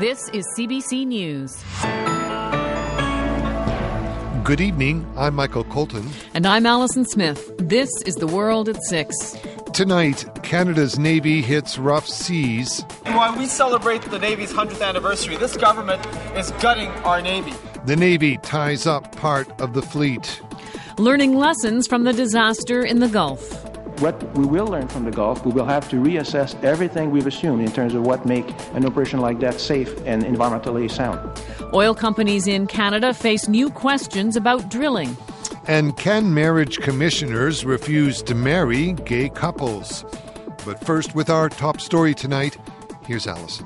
This is CBC News. Good evening. I'm Michael Colton. And I'm Alison Smith. This is The World at 6. Tonight, Canada's Navy hits rough seas. While we celebrate the Navy's 100th anniversary, this government is gutting our Navy. The Navy ties up part of the fleet. Learning lessons from the disaster in the Gulf. What we will learn from the Gulf, we will have to reassess everything we've assumed in terms of what make an operation like that safe and environmentally sound. Oil companies in Canada face new questions about drilling. And can marriage commissioners refuse to marry gay couples? But first, with our top story tonight, here's Alison.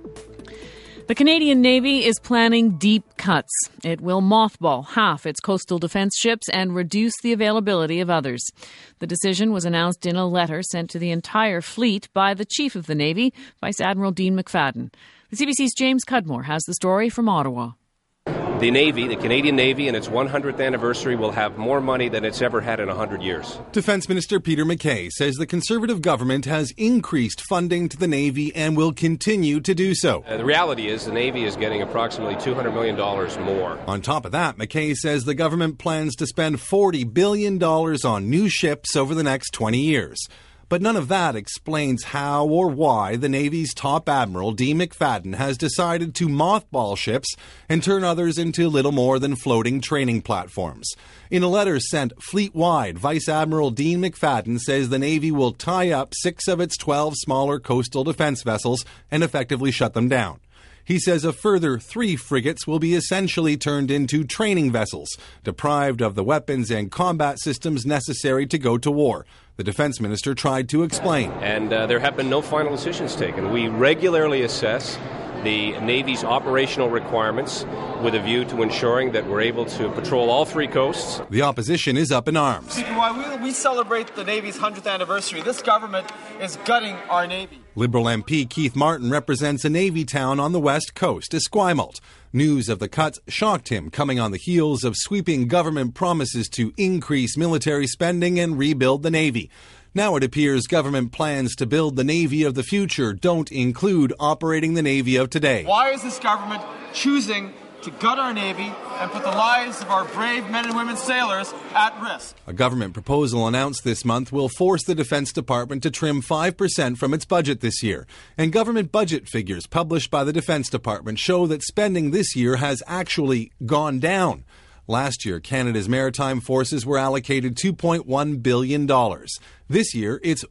The Canadian Navy is planning deep cuts. It will mothball half its coastal defence ships and reduce the availability of others. The decision was announced in a letter sent to the entire fleet by the Chief of the Navy, Vice Admiral Dean McFadden. The CBC's James Cudmore has the story from Ottawa. The Navy, the Canadian Navy, and its 100th anniversary will have more money than it's ever had in 100 years. Defence Minister Peter MacKay says the Conservative government has increased funding to the Navy and will continue to do so. The reality is the Navy is getting approximately $200 million more. On top of that, MacKay says the government plans to spend $40 billion on new ships over the next 20 years. But none of that explains how or why the Navy's top admiral, Dean McFadden, has decided to mothball ships and turn others into little more than floating training platforms. In a letter sent fleet-wide, Vice Admiral Dean McFadden says the Navy will tie up 6 of its 12 smaller coastal defense vessels and effectively shut them down. He says a further 3 frigates will be essentially turned into training vessels, deprived of the weapons and combat systems necessary to go to war. The defense minister tried to explain. And there have been no final decisions taken. We regularly assess the Navy's operational requirements with a view to ensuring that we're able to patrol all 3 coasts. The opposition is up in arms. While we celebrate the Navy's 100th anniversary, this government is gutting our Navy. Liberal MP Keith Martin represents a Navy town on the west coast, Esquimalt. News of the cuts shocked him, coming on the heels of sweeping government promises to increase military spending and rebuild the Navy. Now it appears government plans to build the Navy of the future don't include operating the Navy of today. Why is this government choosing to gut our Navy and put the lives of our brave men and women sailors at risk? A government proposal announced this month will force the Defense Department to trim 5% from its budget this year. And government budget figures published by the Defense Department show that spending this year has actually gone down. Last year, Canada's maritime forces were allocated $2.1 billion. This year, it's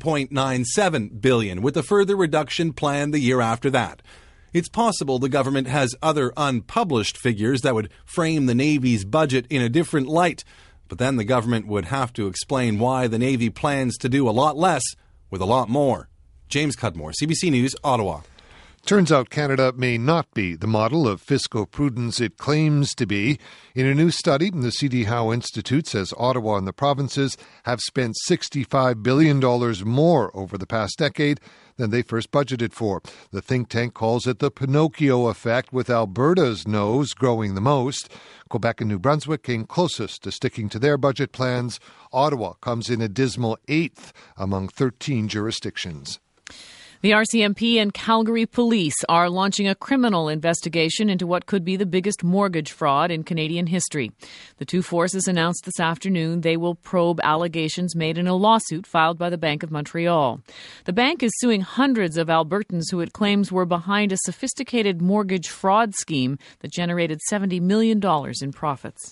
$1.97 billion, with a further reduction planned the year after that. It's possible the government has other unpublished figures that would frame the Navy's budget in a different light, but then the government would have to explain why the Navy plans to do a lot less with a lot more. James Cudmore, CBC News, Ottawa. Turns out Canada may not be the model of fiscal prudence it claims to be. In a new study, the C.D. Howe Institute says Ottawa and the provinces have spent $65 billion more over the past decade than they first budgeted for. The think tank calls it the Pinocchio effect, with Alberta's nose growing the most. Quebec and New Brunswick came closest to sticking to their budget plans. Ottawa comes in a dismal 8th among 13 jurisdictions. The RCMP and Calgary Police are launching a criminal investigation into what could be the biggest mortgage fraud in Canadian history. The two forces announced this afternoon they will probe allegations made in a lawsuit filed by the Bank of Montreal. The bank is suing hundreds of Albertans who it claims were behind a sophisticated mortgage fraud scheme that generated $70 million in profits.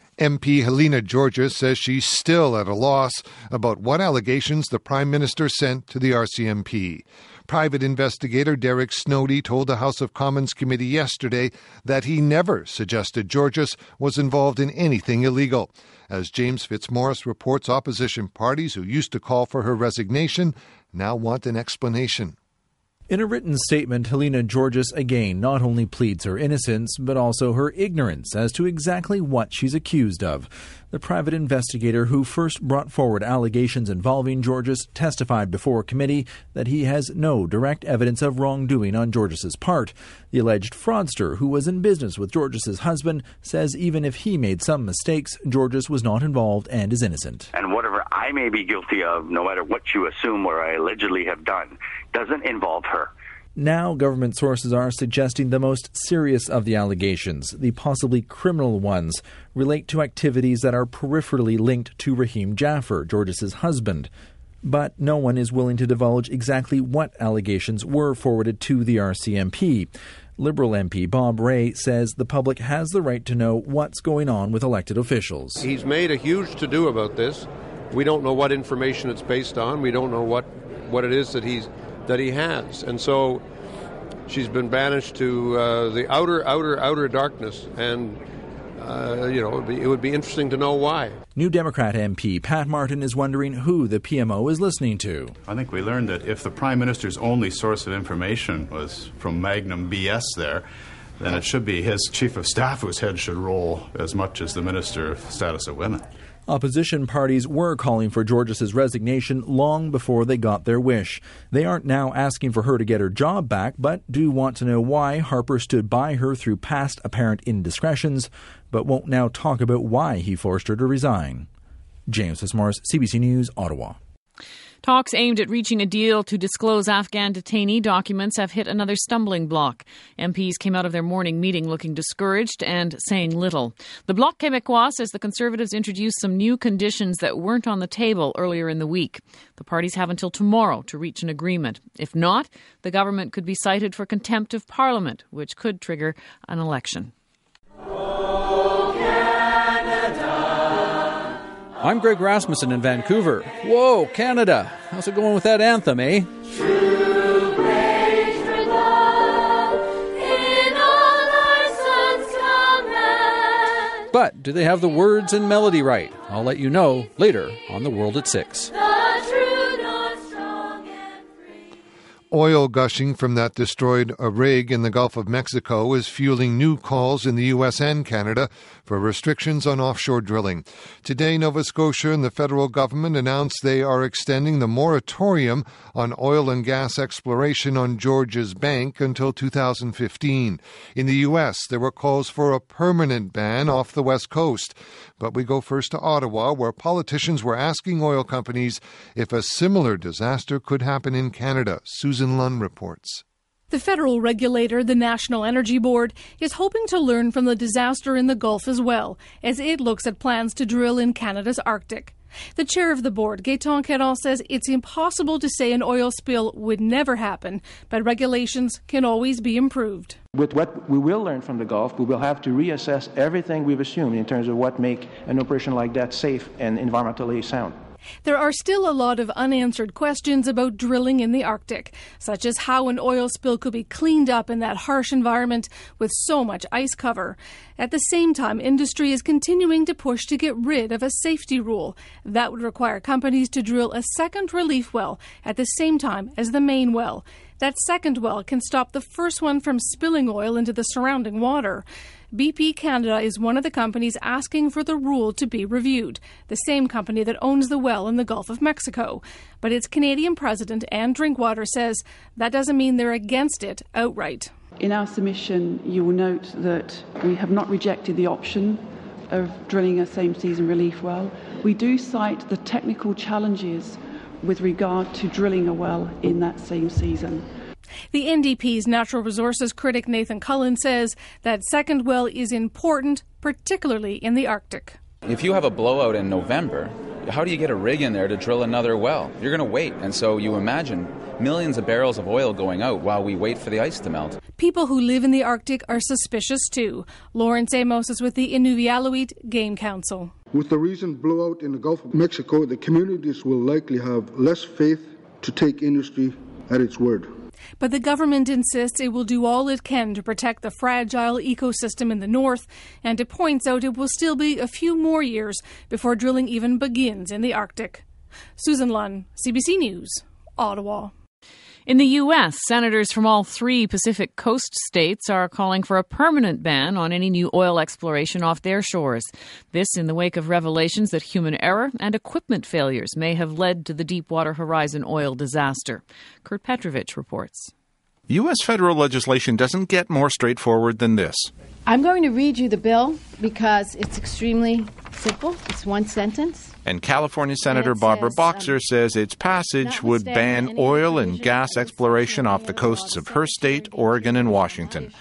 MP Helena Georges says she's still at a loss about what allegations the Prime Minister sent to the RCMP. Private investigator Derek Snowdy told the House of Commons committee yesterday that he never suggested Georges was involved in anything illegal. As James Fitzmaurice reports, opposition parties who used to call for her resignation now want an explanation. In a written statement, Helena Georges again not only pleads her innocence, but also her ignorance as to exactly what she's accused of. The private investigator who first brought forward allegations involving Georges testified before a committee that he has no direct evidence of wrongdoing on Georges's part. The alleged fraudster, who was in business with Georges's husband, says even if he made some mistakes, Georges was not involved and is innocent. And whatever I may be guilty of, no matter what you assume or I allegedly have done, doesn't involve her. Now, government sources are suggesting the most serious of the allegations, the possibly criminal ones, relate to activities that are peripherally linked to Rahim Jaffer, Georges' husband. But no one is willing to divulge exactly what allegations were forwarded to the RCMP. Liberal MP Bob Rae says the public has the right to know what's going on with elected officials. He's made a huge to-do about this. We don't know what information it's based on. We don't know what it is that he has. And so she's been banished to the outer darkness. And, it would be interesting to know why. New Democrat MP Pat Martin is wondering who the PMO is listening to. I think we learned that if the Prime Minister's only source of information was from Magnum BS there, then it should be his Chief of Staff whose head should roll as much as the Minister of Status of Women. Opposition parties were calling for Georges' resignation long before they got their wish. They aren't now asking for her to get her job back, but do want to know why Harper stood by her through past apparent indiscretions, but won't now talk about why he forced her to resign. James Fitzmaurice, CBC News, Ottawa. Talks aimed at reaching a deal to disclose Afghan detainee documents have hit another stumbling block. MPs came out of their morning meeting looking discouraged and saying little. The Bloc Québécois says the Conservatives introduced some new conditions that weren't on the table earlier in the week. The parties have until tomorrow to reach an agreement. If not, the government could be cited for contempt of Parliament, which could trigger an election. I'm Greg Rasmussen in Vancouver. Whoa, Canada. How's it going with that anthem, eh? True grace, true love, in all our sons command. But do they have the words and melody right? I'll let you know later on The World at 6. Oil gushing from that destroyed rig in the Gulf of Mexico is fueling new calls in the U.S. and Canada for restrictions on offshore drilling. Today, Nova Scotia and the federal government announced they are extending the moratorium on oil and gas exploration on Georges Bank until 2015. In the U.S., there were calls for a permanent ban off the West Coast. But we go first to Ottawa, where politicians were asking oil companies if a similar disaster could happen in Canada. Susan Lunn reports. The federal regulator, the National Energy Board, is hoping to learn from the disaster in the Gulf as well, as it looks at plans to drill in Canada's Arctic. The chair of the board, Gaetan Caron, says it's impossible to say an oil spill would never happen, but regulations can always be improved. With what we will learn from the Gulf, we will have to reassess everything we've assumed in terms of what make an operation like that safe and environmentally sound. There are still a lot of unanswered questions about drilling in the Arctic, such as how an oil spill could be cleaned up in that harsh environment with so much ice cover. At the same time, industry is continuing to push to get rid of a safety rule. That would require companies to drill a second relief well at the same time as the main well. That second well can stop the first one from spilling oil into the surrounding water. BP Canada is one of the companies asking for the rule to be reviewed, the same company that owns the well in the Gulf of Mexico. But its Canadian president, Anne Drinkwater, says that doesn't mean they're against it outright. In our submission, you will note that we have not rejected the option of drilling a same-season relief well. We do cite the technical challenges with regard to drilling a well in that same season. The NDP's natural resources critic Nathan Cullen says that second well is important, particularly in the Arctic. If you have a blowout in November, how do you get a rig in there to drill another well? You're going to wait. And so you imagine millions of barrels of oil going out while we wait for the ice to melt. People who live in the Arctic are suspicious too. Lawrence Amos is with the Inuvialuit Game Council. With the recent blowout in the Gulf of Mexico, the communities will likely have less faith to take industry at its word. But the government insists it will do all it can to protect the fragile ecosystem in the north, and it points out it will still be a few more years before drilling even begins in the Arctic. Susan Lunn, CBC News, Ottawa. In the U.S., senators from all three Pacific Coast states are calling for a permanent ban on any new oil exploration off their shores. This in the wake of revelations that human error and equipment failures may have led to the Deepwater Horizon oil disaster. Kurt Petrovich reports. U.S. federal legislation doesn't get more straightforward than this. I'm going to read you the bill because it's extremely simple. It's one sentence. And California Senator Barbara Boxer says its passage would ban oil and gas exploration off the coasts of her state, Oregon, and Washington.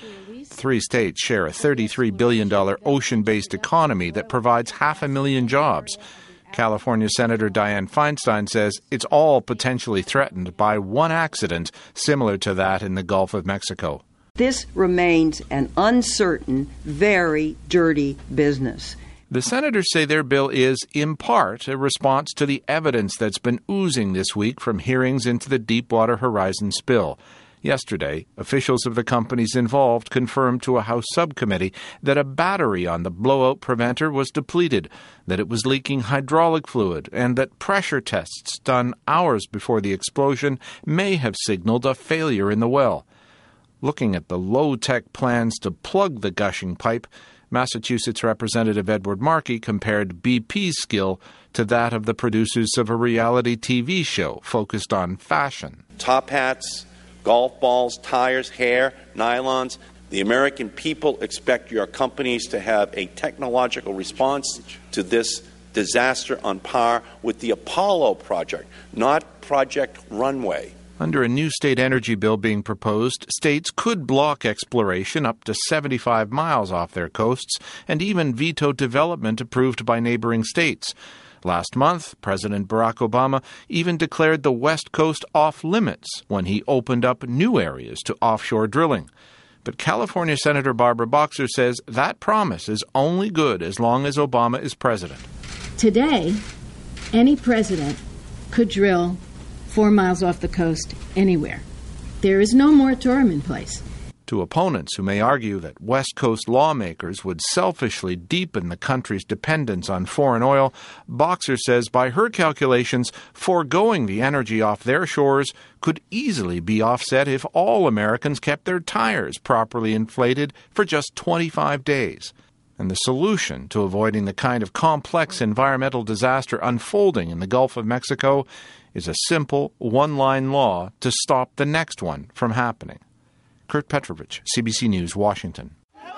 3 states share a $33 billion ocean-based economy that provides 500,000 jobs. California Senator Dianne Feinstein says it's all potentially threatened by one accident similar to that in the Gulf of Mexico. This remains an uncertain, very dirty business. The senators say their bill is, in part, a response to the evidence that's been oozing this week from hearings into the Deepwater Horizon spill. Yesterday, officials of the companies involved confirmed to a House subcommittee that a battery on the blowout preventer was depleted, that it was leaking hydraulic fluid, and that pressure tests done hours before the explosion may have signaled a failure in the well. Looking at the low-tech plans to plug the gushing pipe, Massachusetts Representative Edward Markey compared BP's skill to that of the producers of a reality TV show focused on fashion. Top hats, golf balls, tires, hair, nylons. The American people expect your companies to have a technological response to this disaster on par with the Apollo project, not Project Runway. Under a new state energy bill being proposed, states could block exploration up to 75 miles off their coasts and even veto development approved by neighboring states. Last month, President Barack Obama even declared the West Coast off-limits when he opened up new areas to offshore drilling. But California Senator Barbara Boxer says that promise is only good as long as Obama is president. Today, any president could drill 4 miles off the coast anywhere. There is no moratorium in place. To opponents who may argue that West Coast lawmakers would selfishly deepen the country's dependence on foreign oil, Boxer says by her calculations, foregoing the energy off their shores could easily be offset if all Americans kept their tires properly inflated for just 25 days. And the solution to avoiding the kind of complex environmental disaster unfolding in the Gulf of Mexico is a simple one-line law to stop the next one from happening. Kurt Petrovich, CBC News, Washington.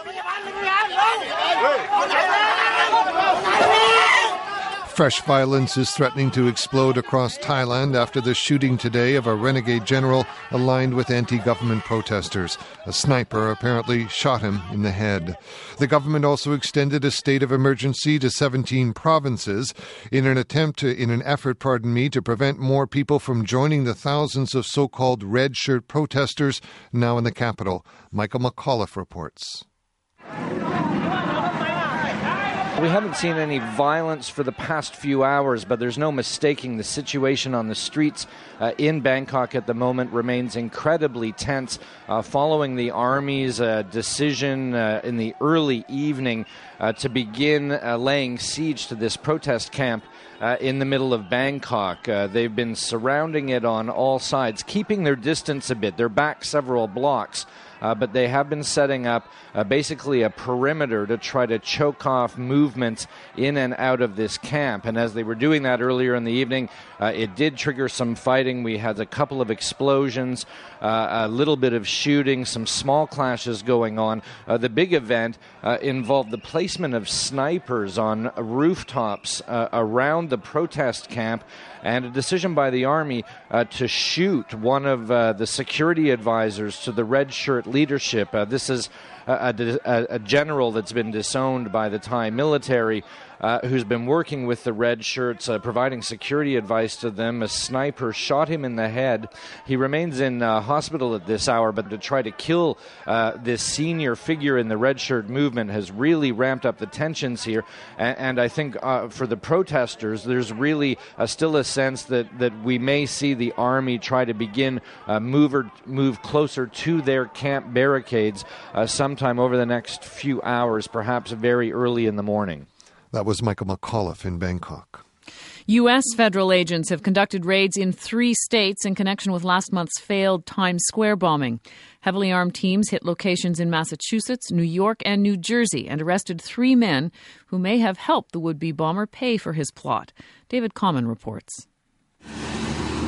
Fresh violence is threatening to explode across Thailand after the shooting today of a renegade general aligned with anti-government protesters. A sniper apparently shot him in the head. The government also extended a state of emergency to 17 provinces in an effort to prevent more people from joining the thousands of so-called red shirt protesters now in the capital. Michael McAuliffe reports. We haven't seen any violence for the past few hours, but there's no mistaking the situation on the streets in Bangkok at the moment remains incredibly tense following the army's decision in the early evening to begin laying siege to this protest camp in the middle of Bangkok. They've been surrounding it on all sides, keeping their distance a bit. They're back several blocks. But they have been setting up basically a perimeter to try to choke off movement in and out of this camp. And as they were doing that earlier in the evening, it did trigger some fighting. We had a couple of explosions, a little bit of shooting, some small clashes going on. The big event involved the placement of snipers on rooftops around the protest camp, and a decision by the Army to shoot one of the security advisors to the red shirt leadership. This is a general that's been disowned by the Thai military, who's been working with the red shirts, providing security advice to them. A sniper shot him in the head. He remains in hospital at this hour, but to try to kill this senior figure in the red shirt movement has really ramped up the tensions here. And I think for the protesters, there's really still a sense that we may see the army try to begin move closer to their camp barricades sometime over the next few hours, perhaps very early in the morning. That was Michael McAuliffe in Bangkok. U.S. federal agents have conducted raids in 3 states in connection with last month's failed Times Square bombing. Heavily armed teams hit locations in Massachusetts, New York, and New Jersey and arrested 3 men who may have helped the would-be bomber pay for his plot. David Common reports.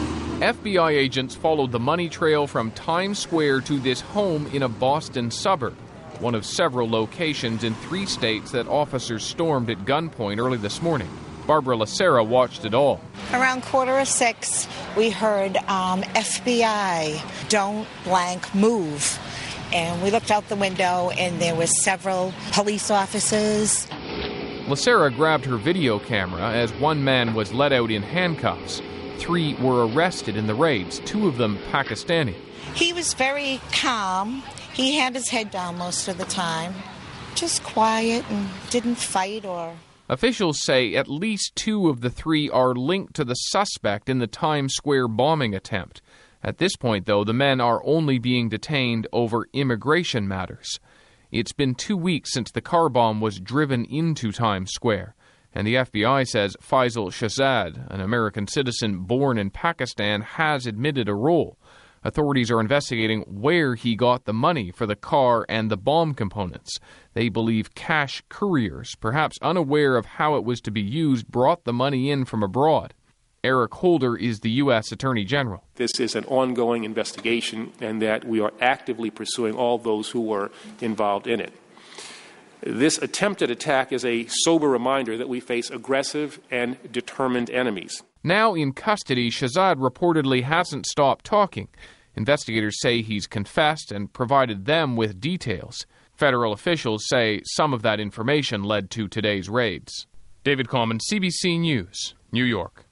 FBI agents followed the money trail from Times Square to this home in a Boston suburb, one of several locations in 3 states that officers stormed at gunpoint early this morning. Barbara Lacera watched it all. Around 5:45, we heard FBI, don't blank move. And we looked out the window and there were several police officers. Lacera grabbed her video camera as one man was let out in handcuffs. 3 were arrested in the raids, 2 of them Pakistani. He was very calm. He had his head down most of the time. Just quiet and didn't fight or... Officials say at least 2 of the 3 are linked to the suspect in the Times Square bombing attempt. At this point, though, the men are only being detained over immigration matters. It's been 2 weeks since the car bomb was driven into Times Square, and the FBI says Faisal Shahzad, an American citizen born in Pakistan, has admitted a role. Authorities are investigating where he got the money for the car and the bomb components. They believe cash couriers, perhaps unaware of how it was to be used, brought the money in from abroad. Eric Holder is the U.S. Attorney General. This is an ongoing investigation and that we are actively pursuing all those who were involved in it. This attempted attack is a sober reminder that we face aggressive and determined enemies. Now in custody, Shahzad reportedly hasn't stopped talking. Investigators say he's confessed and provided them with details. Federal officials say some of that information led to today's raids. David Coleman, CBC News, New York.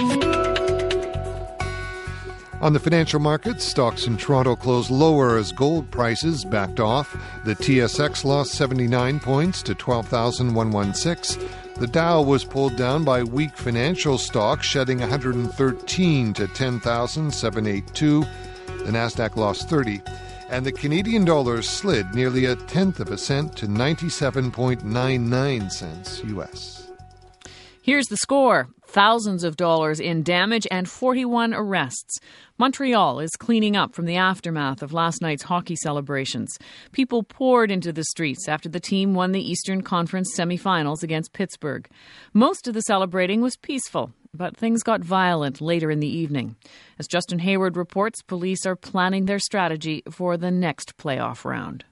On the financial markets, stocks in Toronto closed lower as gold prices backed off. The TSX lost 79 points to 12,116. The Dow was pulled down by weak financial stocks, shedding 113 to 10,782. The Nasdaq lost 30. And the Canadian dollar slid nearly 0.1 cent to 97.99 cents U.S. Here's the score. Thousands of dollars in damage and 41 arrests. Montreal is cleaning up from the aftermath of last night's hockey celebrations. People poured into the streets after the team won the Eastern Conference semifinals against Pittsburgh. Most of the celebrating was peaceful, but things got violent later in the evening. As Justin Hayward reports, police are planning their strategy for the next playoff round.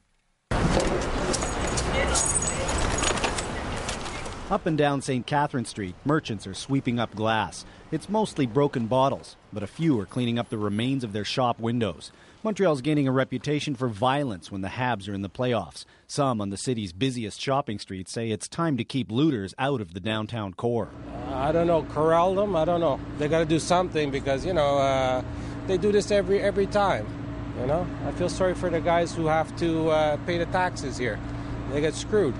Up and down St. Catherine Street, merchants are sweeping up glass. It's mostly broken bottles, but a few are cleaning up the remains of their shop windows. Montreal's gaining a reputation for violence when the Habs are in the playoffs. Some on the city's busiest shopping streets say it's time to keep looters out of the downtown core. I don't know, corral them? I don't know. They got to do something because, they do this every time, I feel sorry for the guys who have to pay the taxes here. They get screwed.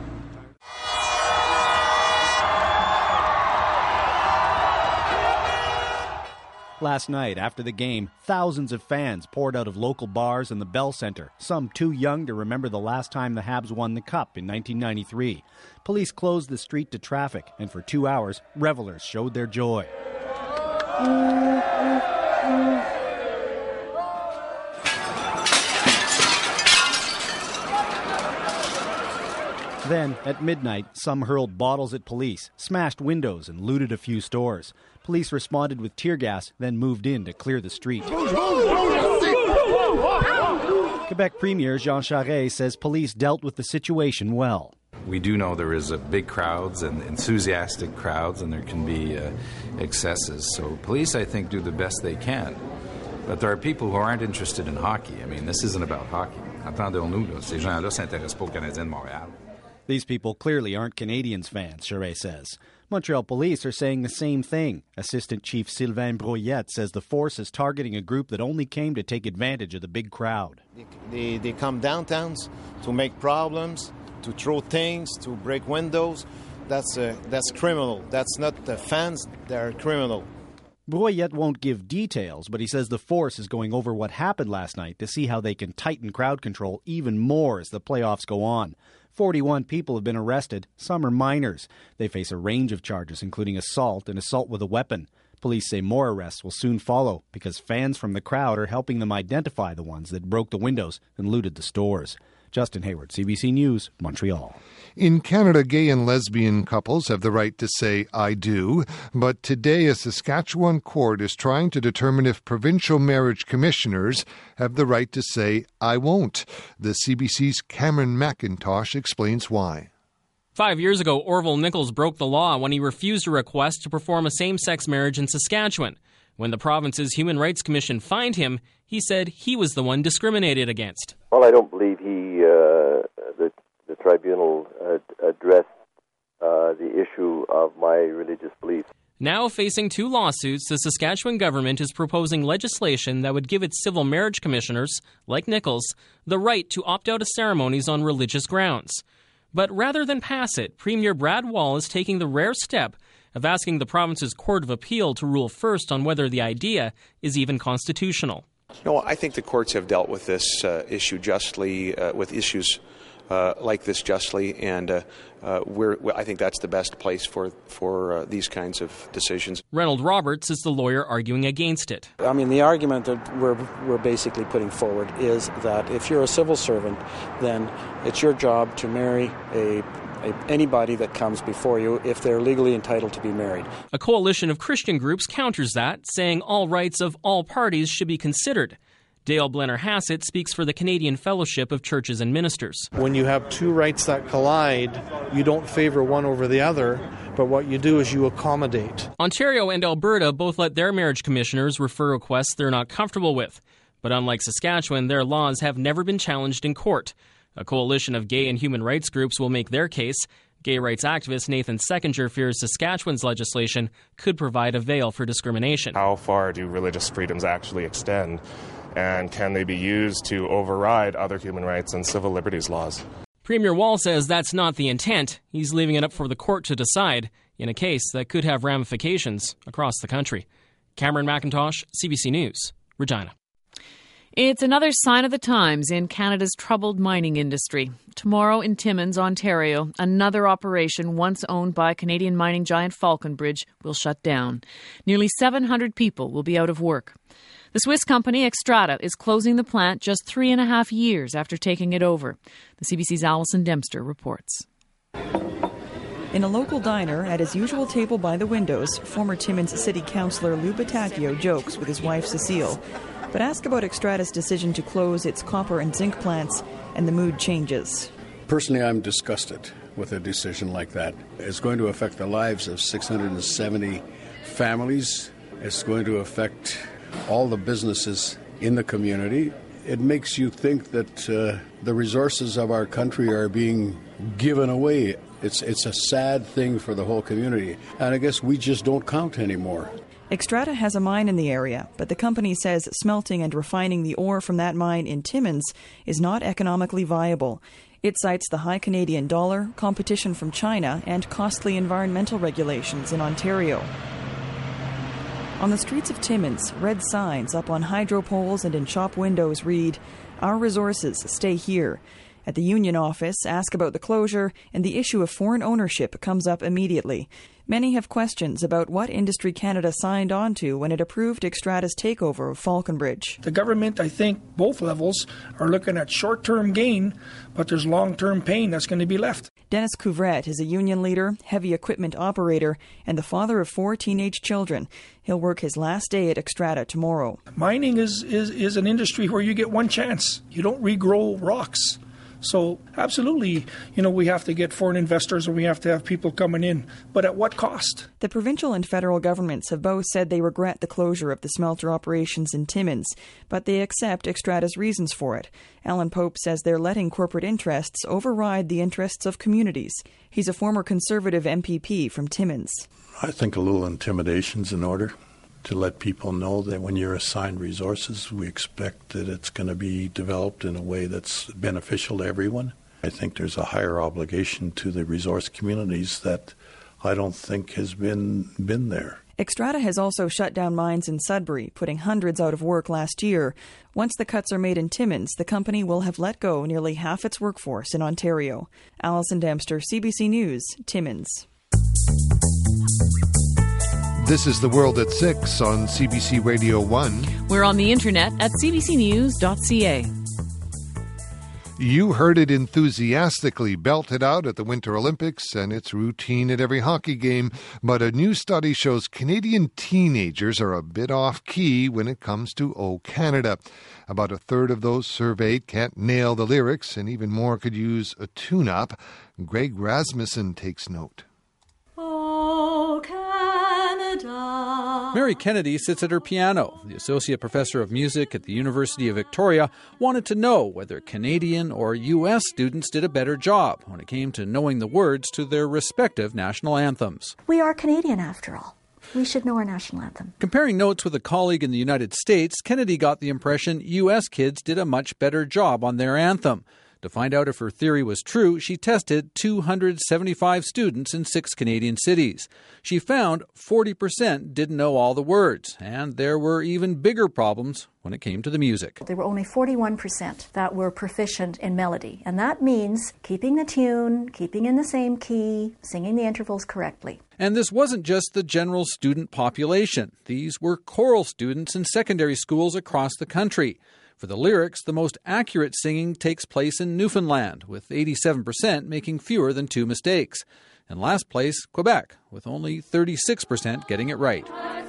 Last night, after the game, thousands of fans poured out of local bars and the Bell Centre, some too young to remember the last time the Habs won the Cup in 1993. Police closed the street to traffic, and for 2 hours, revelers showed their joy. Then, at midnight, some hurled bottles at police, smashed windows, and looted a few stores. Police responded with tear gas, then moved in to clear the street. Quebec Premier Jean Charest says police dealt with the situation well. We do know there is big crowds and enthusiastic crowds, and there can be excesses. So police, I think, do the best they can. But there are people who aren't interested in hockey. I mean, this isn't about hockey. Attendons-nous, ces gens-là s'intéressent pas aux Canadiens de Montréal. These people clearly aren't Canadiens fans, Charest says. Montreal police are saying the same thing. Assistant Chief Sylvain Brouillette says the force is targeting a group that only came to take advantage of the big crowd. They come downtowns to make problems, to throw things, to break windows. That's criminal. That's not the fans, they're criminal. Brouillette won't give details, but he says the force is going over what happened last night to see how they can tighten crowd control even more as the playoffs go on. 41 people have been arrested. Some are minors. They face a range of charges, including assault and assault with a weapon. Police say more arrests will soon follow because fans from the crowd are helping them identify the ones that broke the windows and looted the stores. Justin Hayward, CBC News, Montreal. In Canada, gay and lesbian couples have the right to say, I do. But today, a Saskatchewan court is trying to determine if provincial marriage commissioners have the right to say, I won't. The CBC's Cameron McIntosh explains why. 5 years ago, Orville Nichols broke the law when he refused a request to perform a same-sex marriage in Saskatchewan. When the province's Human Rights Commission fined him, he said he was the one discriminated against. Well, I don't believe the tribunal addressed the issue of my religious beliefs. Now facing 2 lawsuits, the Saskatchewan government is proposing legislation that would give its civil marriage commissioners, like Nichols, the right to opt out of ceremonies on religious grounds. But rather than pass it, Premier Brad Wall is taking the rare step of asking the province's Court of Appeal to rule first on whether the idea is even constitutional. No, I think the courts have dealt with this issue justly, with issues like this justly, and I think that's the best place for these kinds of decisions. Reynold Roberts is the lawyer arguing against it. I mean, the argument that we're basically putting forward is that if you're a civil servant, then it's your job to marry anybody that comes before you if they're legally entitled to be married. A coalition of Christian groups counters that, saying all rights of all parties should be considered. Dale Blenner-Hassett speaks for the Canadian Fellowship of Churches and Ministers. When you have 2 rights that collide, you don't favor one over the other, but what you do is you accommodate. Ontario and Alberta both let their marriage commissioners refer requests they're not comfortable with. But unlike Saskatchewan, their laws have never been challenged in court. A coalition of gay and human rights groups will make their case. Gay rights activist Nathan Seckinger fears Saskatchewan's legislation could provide a veil for discrimination. How far do religious freedoms actually extend? And can they be used to override other human rights and civil liberties laws? Premier Wall says that's not the intent. He's leaving it up for the court to decide in a case that could have ramifications across the country. Cameron McIntosh, CBC News, Regina. It's another sign of the times in Canada's troubled mining industry. Tomorrow in Timmins, Ontario, another operation once owned by Canadian mining giant Falconbridge will shut down. Nearly 700 people will be out of work. The Swiss company Xstrata is closing the plant just 3.5 years after taking it over. The CBC's Alison Dempster reports. In a local diner, at his usual table by the windows, former Timmins City Councillor Lou Batacchio jokes with his wife Cecile. But ask about Xstrata's decision to close its copper and zinc plants, and the mood changes. Personally, I'm disgusted with a decision like that. It's going to affect the lives of 670 families. It's going to affect all the businesses in the community. It makes you think that the resources of our country are being given away. It's a sad thing for the whole community. And I guess we just don't count anymore. Xstrata has a mine in the area, but the company says smelting and refining the ore from that mine in Timmins is not economically viable. It cites the high Canadian dollar, competition from China, and costly environmental regulations in Ontario. On the streets of Timmins, red signs up on hydro poles and in shop windows read, "Our resources stay here." At the union office, ask about the closure, and the issue of foreign ownership comes up immediately. Many have questions about what Industry Canada signed on to when it approved Xstrata's takeover of Falconbridge. The government, I think, both levels, are looking at short-term gain, but there's long-term pain that's going to be left. Dennis Couvrette is a union leader, heavy equipment operator, and the father of 4 teenage children. He'll work his last day at Xstrata tomorrow. Mining is an industry where you get one chance. You don't regrow rocks. So absolutely, we have to get foreign investors and we have to have people coming in. But at what cost? The provincial and federal governments have both said they regret the closure of the smelter operations in Timmins, but they accept Xstrata's reasons for it. Alan Pope says they're letting corporate interests override the interests of communities. He's a former Conservative MPP from Timmins. I think a little intimidation's in order. To let people know that when you're assigned resources, we expect that it's going to be developed in a way that's beneficial to everyone. I think there's a higher obligation to the resource communities that I don't think has been there. Xstrata has also shut down mines in Sudbury, putting hundreds out of work last year. Once the cuts are made in Timmins, the company will have let go nearly half its workforce in Ontario. Alison Dempster, CBC News, Timmins. This is The World at 6 on CBC Radio 1. We're on the internet at cbcnews.ca. You heard it enthusiastically belted out at the Winter Olympics, and it's routine at every hockey game. But a new study shows Canadian teenagers are a bit off-key when it comes to O Canada. About a third of those surveyed can't nail the lyrics, and even more could use a tune-up. Greg Rasmussen takes note. O Canada. Mary Kennedy sits at her piano. The associate professor of music at the University of Victoria wanted to know whether Canadian or U.S. students did a better job when it came to knowing the words to their respective national anthems. We are Canadian, after all. We should know our national anthem. Comparing notes with a colleague in the United States, Kennedy got the impression U.S. kids did a much better job on their anthem. To find out if her theory was true, she tested 275 students in 6 Canadian cities. She found 40% didn't know all the words, and there were even bigger problems when it came to the music. There were only 41% that were proficient in melody, and that means keeping the tune, keeping in the same key, singing the intervals correctly. And this wasn't just the general student population. These were choral students in secondary schools across the country. For the lyrics, the most accurate singing takes place in Newfoundland, with 87% making fewer than 2 mistakes. And last place, Quebec, with only 36% getting it right.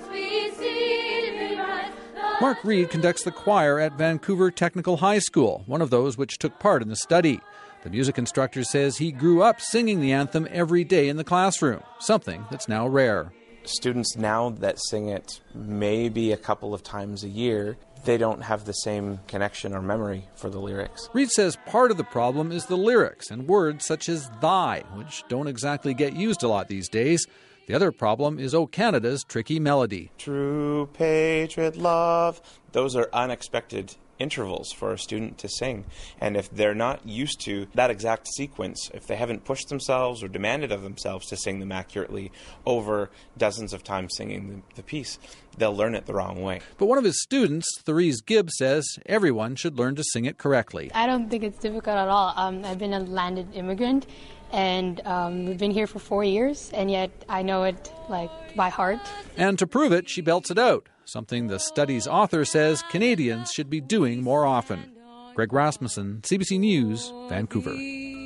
Mark Reed conducts the choir at Vancouver Technical High School, one of those which took part in the study. The music instructor says he grew up singing the anthem every day in the classroom, something that's now rare. Students now that sing it maybe a couple of times a year, they don't have the same connection or memory for the lyrics. Reed says part of the problem is the lyrics and words such as thy, which don't exactly get used a lot these days. The other problem is O Canada's tricky melody. True patriot love. Those are unexpected intervals for a student to sing. And if they're not used to that exact sequence, if they haven't pushed themselves or demanded of themselves to sing them accurately over dozens of times singing the piece, they'll learn it the wrong way. But one of his students, Therese Gibbs, says everyone should learn to sing it correctly. I don't think it's difficult at all. I've been a landed immigrant, and we've been here for 4 years, and yet I know it by heart. And to prove it, she belts it out, something the study's author says Canadians should be doing more often. Greg Rasmussen, CBC News, Vancouver.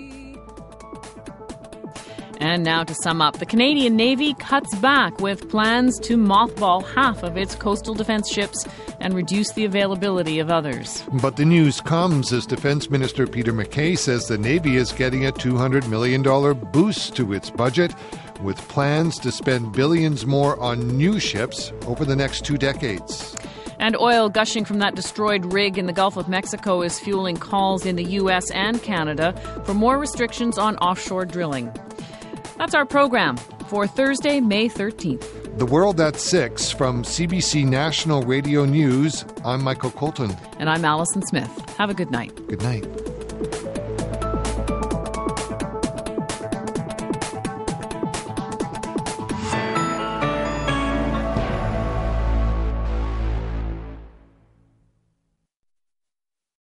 And now to sum up, the Canadian Navy cuts back with plans to mothball half of its coastal defense ships and reduce the availability of others. But the news comes as Defense Minister Peter MacKay says the Navy is getting a $200 million boost to its budget, with plans to spend billions more on new ships over the next 2 decades. And oil gushing from that destroyed rig in the Gulf of Mexico is fueling calls in the U.S. and Canada for more restrictions on offshore drilling. That's our program for Thursday, May 13th. The World at 6 from CBC National Radio News. I'm Michael Colton. And I'm Alison Smith. Have a good night. Good night.